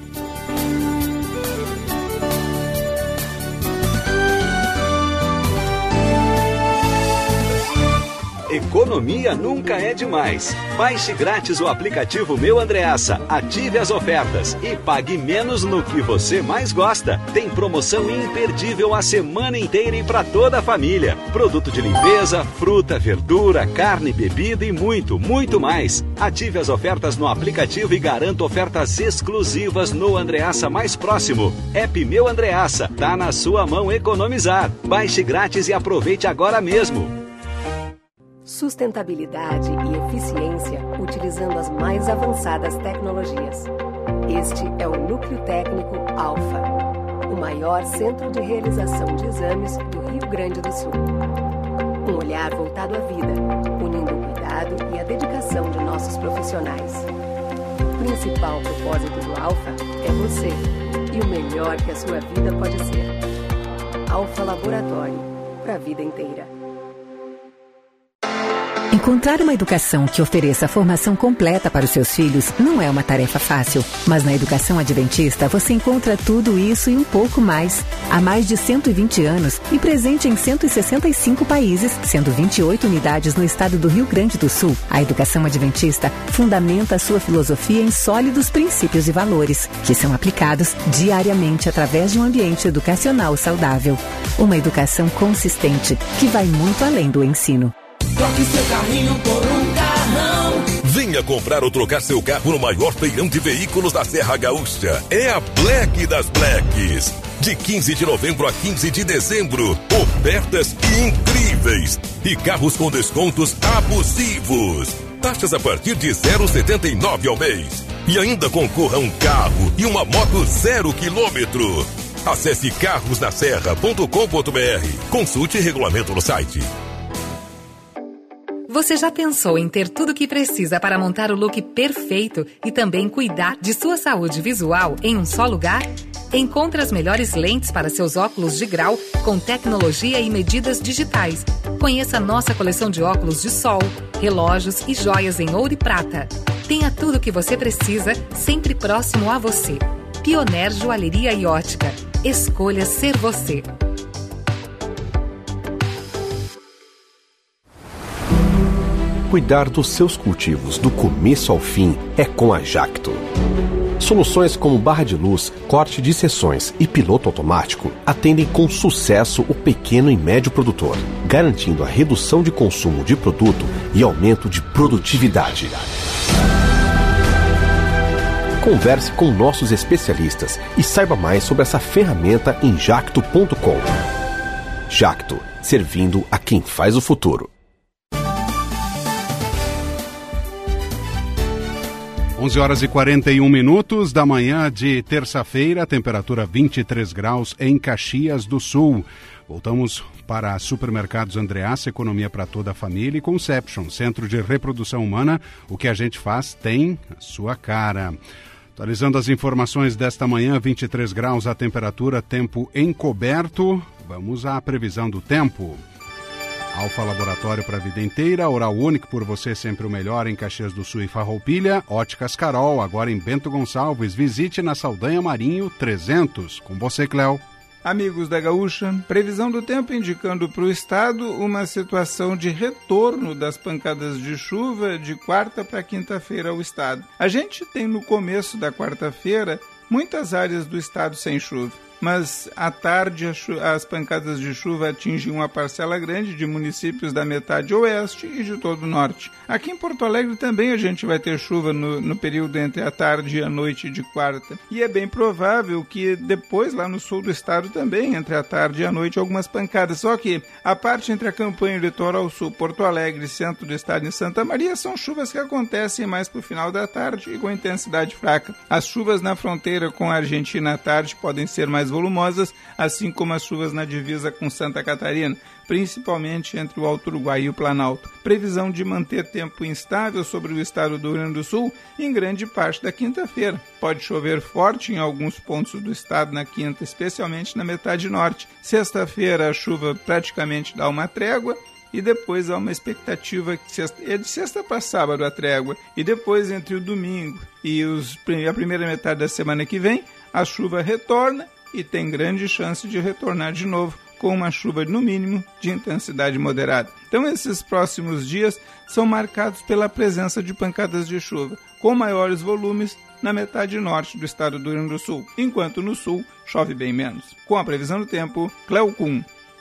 Economia nunca é demais. Baixe grátis o aplicativo Meu Andreassa, ative as ofertas e pague menos no que você mais gosta. Tem promoção imperdível a semana inteira e para toda a família. Produto de limpeza, fruta, verdura, carne, bebida e muito, muito mais. Ative as ofertas no aplicativo e garanta ofertas exclusivas no Andreassa mais próximo. App Meu Andreassa, tá na sua mão economizar. Baixe grátis e aproveite agora mesmo. Sustentabilidade e eficiência utilizando as mais avançadas tecnologias. Este é o Núcleo Técnico Alfa, o maior centro de realização de exames do Rio Grande do Sul. Um olhar voltado à vida, unindo o cuidado e a dedicação de nossos profissionais. O principal propósito do Alfa é você e o melhor que a sua vida pode ser. Alfa Laboratório, para a vida inteira. Encontrar uma educação que ofereça a formação completa para os seus filhos não é uma tarefa fácil, mas na Educação Adventista você encontra tudo isso e um pouco mais. Há mais de 120 anos e presente em 165 países, sendo 28 unidades no estado do Rio Grande do Sul, a Educação Adventista fundamenta a sua filosofia em sólidos princípios e valores, que são aplicados diariamente através de um ambiente educacional saudável. Uma educação consistente, que vai muito além do ensino. Troque seu carrinho por um carrão. Venha comprar ou trocar seu carro no maior feirão de veículos da Serra Gaúcha. É a Black das Blacks. De 15 de novembro a 15 de dezembro. Ofertas incríveis. E carros com descontos abusivos. Taxas a partir de 0,79 ao mês. E ainda concorra a um carro e uma moto 0 km. Acesse carrosnaserra.com.br. Consulte regulamento no site. Você já pensou em ter tudo o que precisa para montar o look perfeito e também cuidar de sua saúde visual em um só lugar? Encontre as melhores lentes para seus óculos de grau com tecnologia e medidas digitais. Conheça nossa coleção de óculos de sol, relógios e joias em ouro e prata. Tenha tudo o que você precisa, sempre próximo a você. Pioneer Joalheria e Ótica. Escolha ser você. Cuidar dos seus cultivos do começo ao fim é com a Jacto. Soluções como barra de luz, corte de seções e piloto automático atendem com sucesso o pequeno e médio produtor, garantindo a redução de consumo de produto e aumento de produtividade. Converse com nossos especialistas e saiba mais sobre essa ferramenta em jacto.com. Jacto, servindo a quem faz o futuro. 11h41 da manhã de terça-feira, temperatura 23 graus em Caxias do Sul. Voltamos para Supermercados Andreassa, economia para toda a família, e Conception, Centro de Reprodução Humana. O que a gente faz tem a sua cara. Atualizando as informações desta manhã, 23 graus a temperatura, tempo encoberto. Vamos à previsão do tempo. Alfa Laboratório para a vida inteira, Oral Único, por você sempre o melhor em Caxias do Sul e Farroupilha, Óticas Carol, agora em Bento Gonçalves, visite na Saldanha Marinho 300. Com você, Cléo. Amigos da Gaúcha, previsão do tempo indicando para o estado uma situação de retorno das pancadas de chuva de quarta para quinta-feira ao estado. A gente tem no começo da quarta-feira muitas áreas do estado sem chuva, mas à tarde as pancadas de chuva atingem uma parcela grande de municípios da metade oeste e de todo o norte. Aqui em Porto Alegre também a gente vai ter chuva no período entre a tarde e a noite de quarta. E é bem provável que depois lá no sul do estado também, entre a tarde e a noite, algumas pancadas. Só que a parte entre a campanha e o litoral sul, Porto Alegre, centro do estado e Santa Maria, são chuvas que acontecem mais para o final da tarde e com intensidade fraca. As chuvas na fronteira com a Argentina à tarde podem ser mais volumosas, assim como as chuvas na divisa com Santa Catarina, principalmente entre o Alto Uruguai e o Planalto. Previsão de manter tempo instável sobre o estado do Rio Grande do Sul em grande parte da quinta-feira. Pode chover forte em alguns pontos do estado na quinta, especialmente na metade norte. Sexta-feira a chuva praticamente dá uma trégua, e depois há uma expectativa que é de sexta para sábado a trégua, e depois entre o domingo e a primeira metade da semana que vem, a chuva retorna e tem grande chance de retornar de novo, com uma chuva, no mínimo, de intensidade moderada. Então, esses próximos dias são marcados pela presença de pancadas de chuva, com maiores volumes na metade norte do estado do Rio Grande do Sul, enquanto no sul chove bem menos. Com a previsão do tempo, Cléo Kuhn.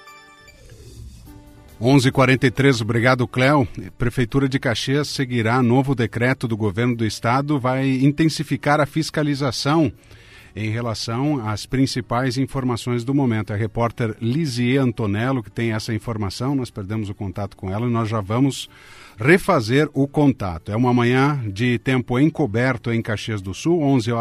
11h43, obrigado, Cléo. Prefeitura de Caxias seguirá novo decreto do governo do estado, vai intensificar a fiscalização em relação às principais informações do momento. A repórter Lisier Antonello que tem essa informação, nós perdemos o contato com ela e nós já vamos refazer o contato. É uma manhã de tempo encoberto em Caxias do Sul,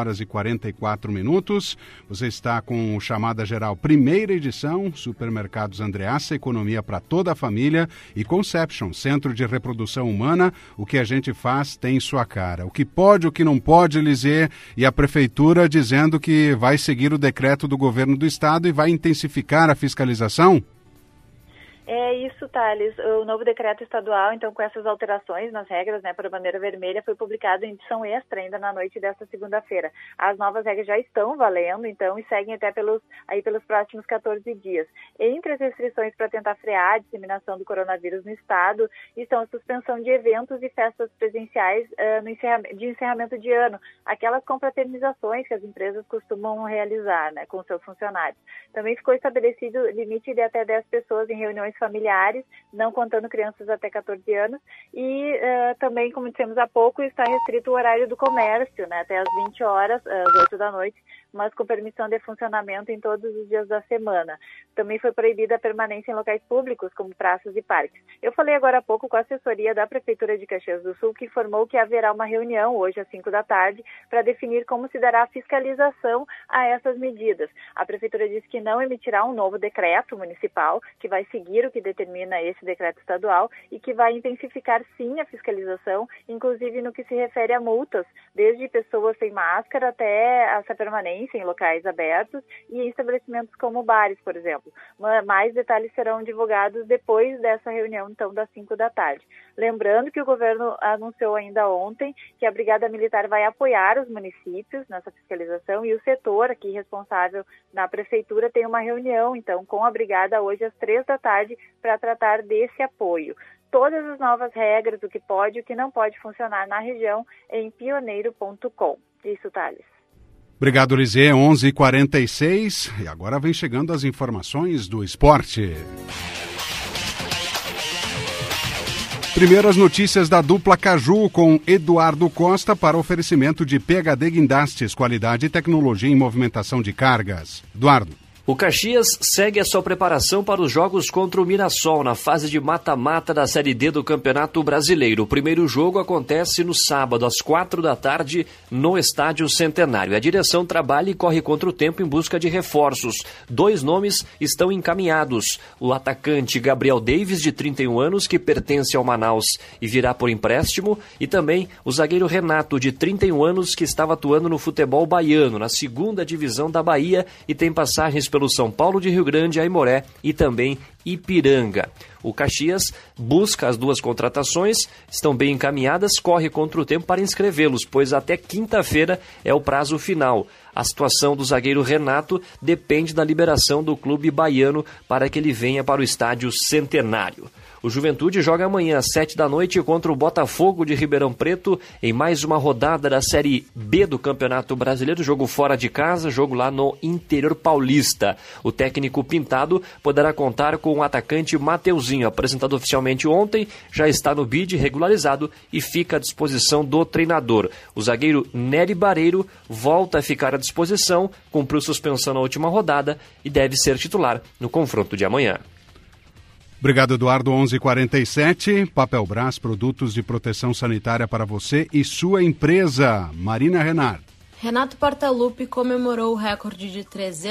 11h44. Você está com o Chamada Geral, primeira edição, Supermercados Andreassa, economia para toda a família, e Conception, Centro de Reprodução Humana, o que a gente faz tem sua cara. O que pode, o que não pode, Lisier, e a Prefeitura dizendo que vai seguir o decreto do governo do estado e vai intensificar a fiscalização? É isso, Thales. O novo decreto estadual, então, com essas alterações nas regras, para a bandeira vermelha, foi publicado em edição extra ainda na noite desta segunda-feira. As novas regras já estão valendo, então, e seguem até pelos próximos 14 dias. Entre as restrições para tentar frear a disseminação do coronavírus no estado estão a suspensão de eventos e festas presenciais de encerramento de ano, aquelas confraternizações que as empresas costumam realizar, com seus funcionários. Também ficou estabelecido limite de até 10 pessoas em reuniões familiares, não contando crianças até 14 anos, e também, como dissemos há pouco, está restrito o horário do comércio, até às 20 horas, às 8 da noite, mas com permissão de funcionamento em todos os dias da semana. Também foi proibida a permanência em locais públicos, como praças e parques. Eu falei agora há pouco com a assessoria da Prefeitura de Caxias do Sul, que informou que haverá uma reunião hoje às 5 da tarde para definir como se dará a fiscalização a essas medidas. A Prefeitura disse que não emitirá um novo decreto municipal, que vai seguir o que determina esse decreto estadual e que vai intensificar, sim, a fiscalização, inclusive no que se refere a multas, desde pessoas sem máscara até essa permanência em locais abertos e em estabelecimentos como bares, por exemplo. Mais detalhes serão divulgados depois dessa reunião, então, das 5 da tarde. Lembrando que o governo anunciou ainda ontem que a Brigada Militar vai apoiar os municípios nessa fiscalização e o setor aqui responsável na Prefeitura tem uma reunião, então, com a Brigada hoje às 3 da tarde para tratar desse apoio. Todas as novas regras, o que pode e o que não pode funcionar na região, em pioneiro.com. Isso, Thales. Obrigado, Lisier. 11h46 e agora vem chegando as informações do esporte. Primeiras notícias da dupla Caju com Eduardo Costa para oferecimento de PHD Guindastes, qualidade e tecnologia em movimentação de cargas. Eduardo. O Caxias segue a sua preparação para os jogos contra o Mirassol na fase de mata-mata da Série D do Campeonato Brasileiro. O primeiro jogo acontece no sábado, às 4 da tarde, no Estádio Centenário. A direção trabalha e corre contra o tempo em busca de reforços. 2 nomes estão encaminhados. O atacante Gabriel Davis, de 31 anos, que pertence ao Manaus e virá por empréstimo, e também o zagueiro Renato, de 31 anos, que estava atuando no futebol baiano, na segunda divisão da Bahia, e tem passagens pelo São Paulo de Rio Grande, Aimoré e também Ipiranga. O Caxias busca as 2 contratações, estão bem encaminhadas, corre contra o tempo para inscrevê-los, pois até quinta-feira é o prazo final. A situação do zagueiro Renato depende da liberação do clube baiano para que ele venha para o estádio Centenário. O Juventude joga amanhã às 7h contra o Botafogo de Ribeirão Preto em mais uma rodada da Série B do Campeonato Brasileiro, jogo fora de casa, jogo lá no interior paulista. O técnico Pintado poderá contar com o atacante Mateuzinho, apresentado oficialmente ontem, já está no bid regularizado e fica à disposição do treinador. O zagueiro Nery Bareiro volta a ficar à disposição, cumpriu suspensão na última rodada e deve ser titular no confronto de amanhã. Obrigado, Eduardo. 11h47. Papelbras, produtos de proteção sanitária para você e sua empresa. Marina Renard. Renato Portaluppi comemorou o recorde de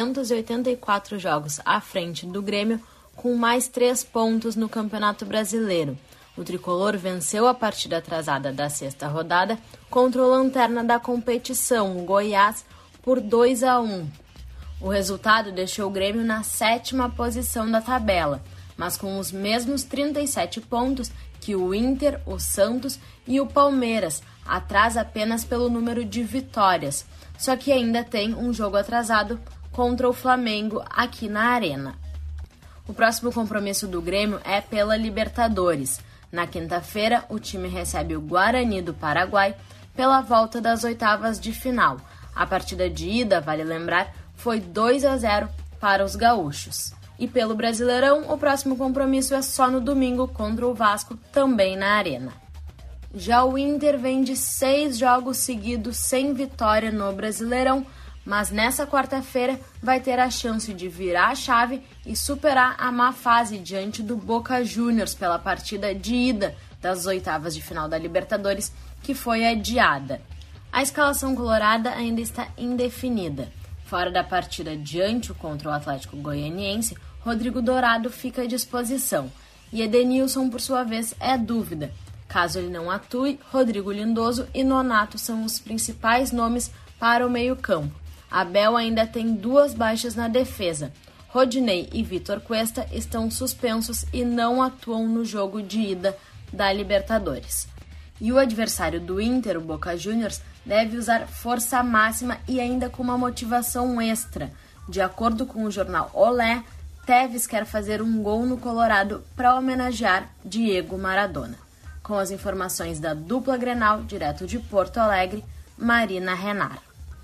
384 jogos à frente do Grêmio, com mais 3 pontos no Campeonato Brasileiro. O tricolor venceu a partida atrasada da 6ª rodada contra o lanterna da competição, o Goiás, por 2-1. O resultado deixou o Grêmio na 7ª posição da tabela, mas com os mesmos 37 pontos que o Inter, o Santos e o Palmeiras, atrás apenas pelo número de vitórias, só que ainda tem um jogo atrasado contra o Flamengo aqui na Arena. O próximo compromisso do Grêmio é pela Libertadores. Na quinta-feira, o time recebe o Guarani do Paraguai pela volta das 8ª de final. A partida de ida, vale lembrar, foi 2-0 para os gaúchos. E pelo Brasileirão, o próximo compromisso é só no domingo contra o Vasco, também na Arena. Já o Inter vem de 6 jogos seguidos sem vitória no Brasileirão, mas nessa quarta-feira vai ter a chance de virar a chave e superar a má fase diante do Boca Juniors pela partida de ida das 8ª de final da Libertadores, que foi adiada. A escalação colorada ainda está indefinida. Fora da partida diante contra o Atlético Goianiense, Rodrigo Dourado fica à disposição. E Edenilson, por sua vez, é dúvida. Caso ele não atue, Rodrigo Lindoso e Nonato são os principais nomes para o meio-campo. Abel ainda tem 2 baixas na defesa. Rodinei e Vitor Cuesta estão suspensos e não atuam no jogo de ida da Libertadores. E o adversário do Inter, o Boca Juniors, deve usar força máxima e ainda com uma motivação extra. De acordo com o jornal Olé, Tevez quer fazer um gol no Colorado para homenagear Diego Maradona. Com as informações da dupla Grenal, direto de Porto Alegre, Marina Renard.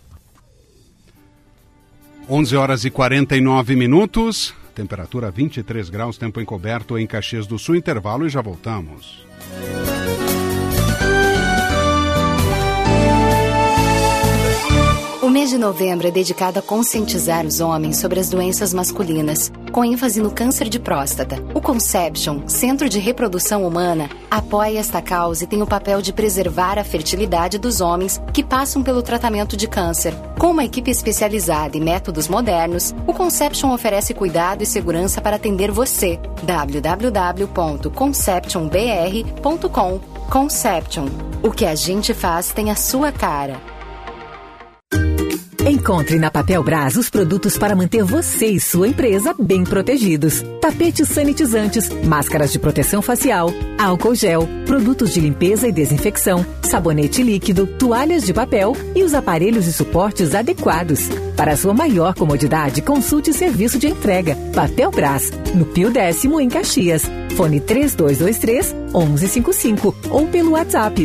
11h49, temperatura 23 graus, tempo encoberto em Caxias do Sul, intervalo e já voltamos. O mês de novembro é dedicado a conscientizar os homens sobre as doenças masculinas, com ênfase no câncer de próstata. O Conception, Centro de Reprodução Humana, apoia esta causa e tem o papel de preservar a fertilidade dos homens que passam pelo tratamento de câncer. Com uma equipe especializada e métodos modernos, o Conception oferece cuidado e segurança para atender você. www.conceptionbr.com. Conception. O que a gente faz tem a sua cara. Encontre na Papelbras os produtos para manter você e sua empresa bem protegidos. Tapetes sanitizantes, máscaras de proteção facial, álcool gel, produtos de limpeza e desinfecção, sabonete líquido, toalhas de papel e os aparelhos e suportes adequados. Para sua maior comodidade, consulte serviço de entrega. Papelbras, no Pio 10º em Caxias. Fone 3223-1155 ou pelo WhatsApp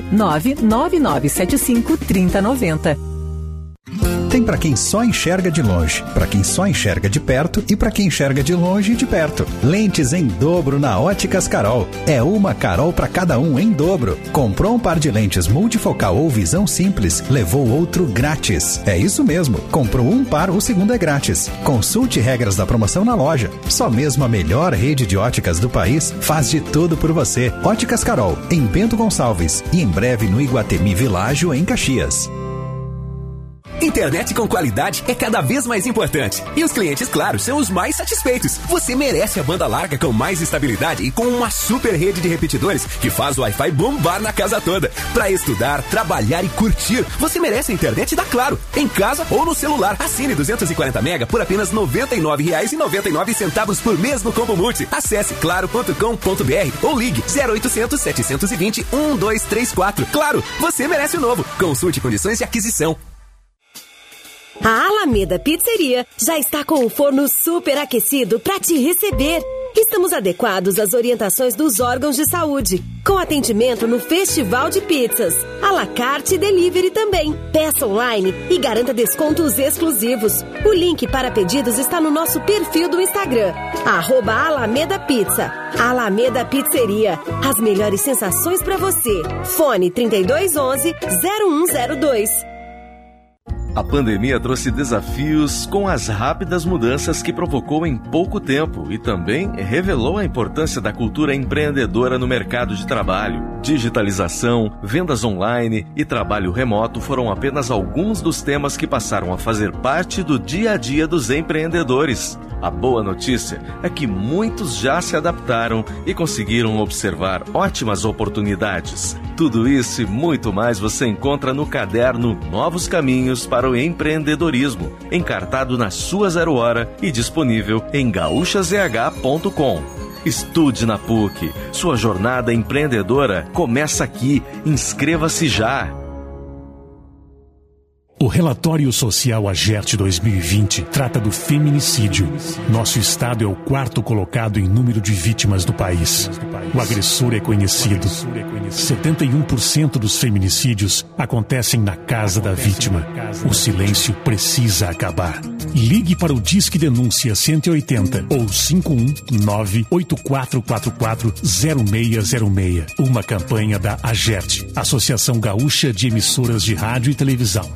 99975-3090. Tem para quem só enxerga de longe, para quem só enxerga de perto e para quem enxerga de longe e de perto. Lentes em dobro na Óticas Carol. É uma Carol para cada um em dobro. Comprou um par de lentes multifocal ou visão simples, levou outro grátis. É isso mesmo. Comprou um par, o segundo é grátis. Consulte regras da promoção na loja. Só mesmo a melhor rede de óticas do país faz de tudo por você. Óticas Carol, em Bento Gonçalves e em breve no Iguatemi Világio, em Caxias. Internet com qualidade é cada vez mais importante. E os clientes, claro, são os mais satisfeitos. Você merece a banda larga com mais estabilidade e com uma super rede de repetidores que faz o Wi-Fi bombar na casa toda. Para estudar, trabalhar e curtir, você merece a internet da Claro, em casa ou no celular. Assine 240 mega por apenas R$ 99,99 por mês no Combo Multi. Acesse claro.com.br ou ligue 0800 720 1234. Claro, você merece o novo. Consulte condições de aquisição. A Alameda Pizzeria já está com o forno super aquecido para te receber. Estamos adequados às orientações dos órgãos de saúde, com atendimento no Festival de Pizzas, à la carte e delivery também. Peça online e garanta descontos exclusivos. O link para pedidos está no nosso perfil do Instagram, @Alameda Pizza. Alameda Pizzeria, as melhores sensações para você. Fone 3211-0102. A pandemia trouxe desafios com as rápidas mudanças que provocou em pouco tempo e também revelou a importância da cultura empreendedora no mercado de trabalho. Digitalização, vendas online e trabalho remoto foram apenas alguns dos temas que passaram a fazer parte do dia a dia dos empreendedores. A boa notícia é que muitos já se adaptaram e conseguiram observar ótimas oportunidades. Tudo isso e muito mais você encontra no caderno Novos Caminhos para o Empreendedorismo, encartado na sua 0 hora e disponível em gaúchazh.com. Estude na PUC. Sua jornada empreendedora começa aqui. Inscreva-se já. O Relatório Social AGERT 2020 trata do feminicídio. Nosso estado é o 4º colocado em número de vítimas do país. O agressor é conhecido. 71% dos feminicídios acontecem na casa da vítima. O silêncio precisa acabar. Ligue para o Disque Denúncia 180 ou 519-8444-0606. Uma campanha da AGERT, Associação Gaúcha de Emissoras de Rádio e Televisão.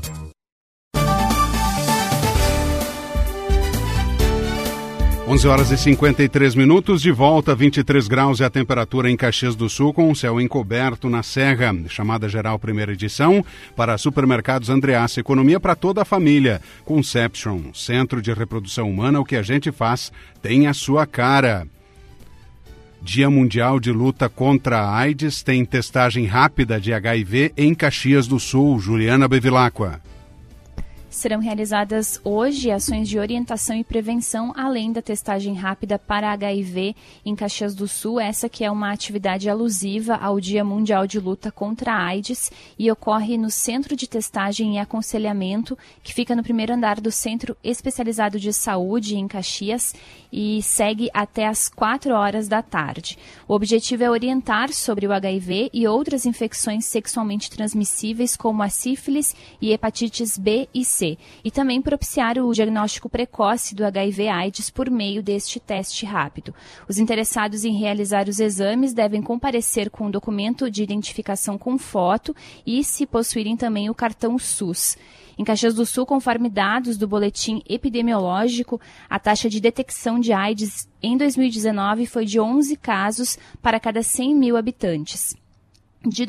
11 horas e 53 minutos, de volta, 23 graus é a temperatura em Caxias do Sul, com o céu encoberto na Serra. Chamada geral primeira edição para Supermercados Andreassa, economia para toda a família. Conception, Centro de Reprodução Humana, o que a gente faz tem a sua cara. Dia Mundial de Luta contra a AIDS, tem testagem rápida de HIV em Caxias do Sul. Juliana Bevilacqua. Serão realizadas hoje ações de orientação e prevenção, além da testagem rápida para HIV em Caxias do Sul, essa que é uma atividade alusiva ao Dia Mundial de Luta contra a AIDS e ocorre no Centro de Testagem e Aconselhamento, que fica no primeiro andar do Centro Especializado de Saúde em Caxias e segue até às 4 horas da tarde. O objetivo é orientar sobre o HIV e outras infecções sexualmente transmissíveis, como a sífilis e hepatites B e C, e também propiciar o diagnóstico precoce do HIV/AIDS por meio deste teste rápido. Os interessados em realizar os exames devem comparecer com um documento de identificação com foto e, se possuírem também o cartão SUS. Em Caxias do Sul, conforme dados do boletim epidemiológico, a taxa de detecção de AIDS em 2019 foi de 11 casos para cada 100 mil habitantes. De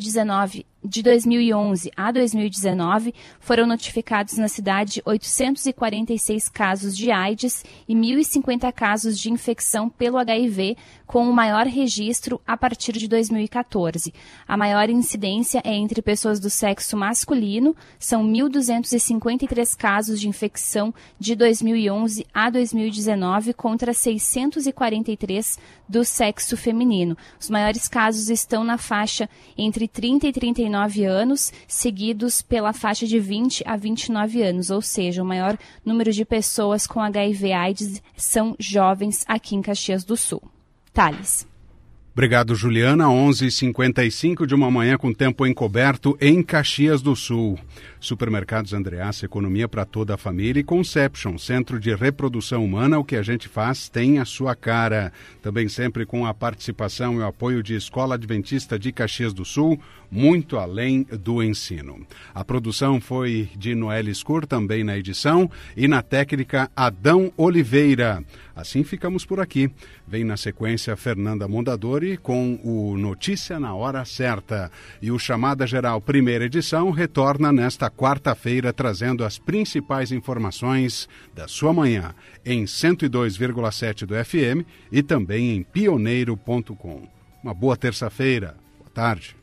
2011 a 2019, foram notificados na cidade 846 casos de AIDS e 1.050 casos de infecção pelo HIV, com o maior registro a partir de 2014. A maior incidência é entre pessoas do sexo masculino, são 1.253 casos de infecção de 2011 a 2019 contra 643 do sexo feminino. Os maiores casos estão na faixa entre 30 e 39 anos, seguidos pela faixa de 20 a 29 anos, ou seja, o maior número de pessoas com HIV/AIDS são jovens aqui em Caxias do Sul. Thales. Obrigado, Juliana. 11h55 de uma manhã com tempo encoberto em Caxias do Sul. Supermercados Andreassa, economia para toda a família, e Conception, Centro de Reprodução Humana, o que a gente faz tem a sua cara. Também sempre com a participação e o apoio de Escola Adventista de Caxias do Sul, muito além do ensino. A produção foi de Noelle Escur, também na edição, e na técnica Adão Oliveira. Assim ficamos por aqui. Vem na sequência Fernanda Mondadori sempre com o Notícia na Hora Certa. E o Chamada Geral primeira edição retorna nesta quarta-feira trazendo as principais informações da sua manhã em 102,7 do FM e também em pioneiro.com. Uma boa terça-feira. Boa tarde.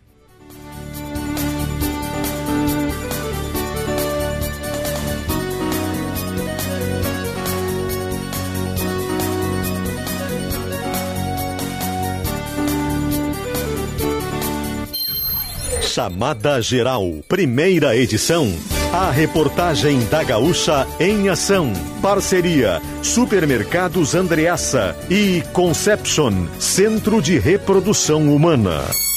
Chamada Geral, primeira edição. A reportagem da Gaúcha em ação. Parceria Supermercados Andreassa e Conception, Centro de Reprodução Humana.